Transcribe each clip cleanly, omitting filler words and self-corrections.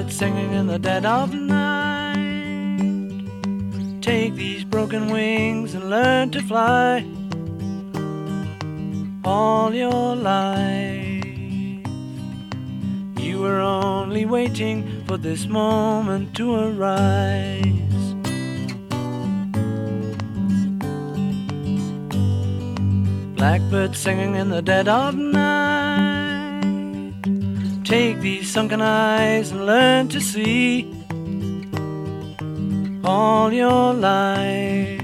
Blackbird singing in the dead of night. Take these broken wings and learn to fly. All your life you were only waiting for this moment to arise. Blackbird singing in the dead of night. Take these sunken eyes and learn to see. All your life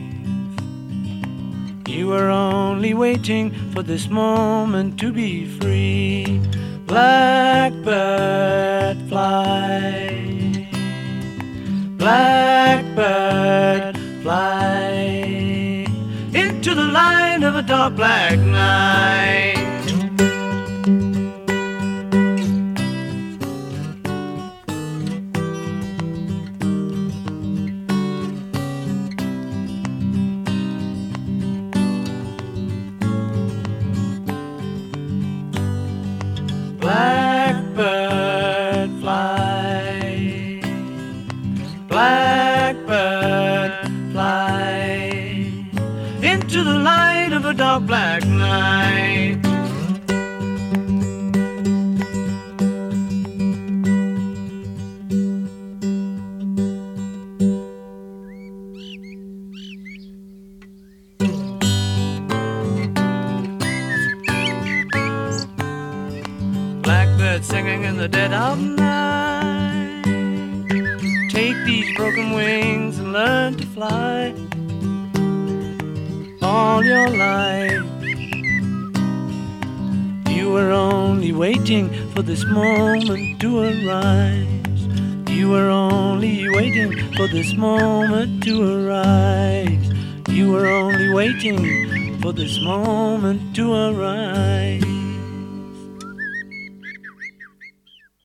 you were only waiting for this moment to be free. Blackbird fly, blackbird fly into the light of a dark black night. Blackbird fly, blackbird fly into the light of a dark black night. Blackbird singing in the dead of night. Take these broken wings and learn to fly. All your life you were only waiting for this moment to arise. You were only waiting for this moment to arise. You were only waiting for this moment to arise.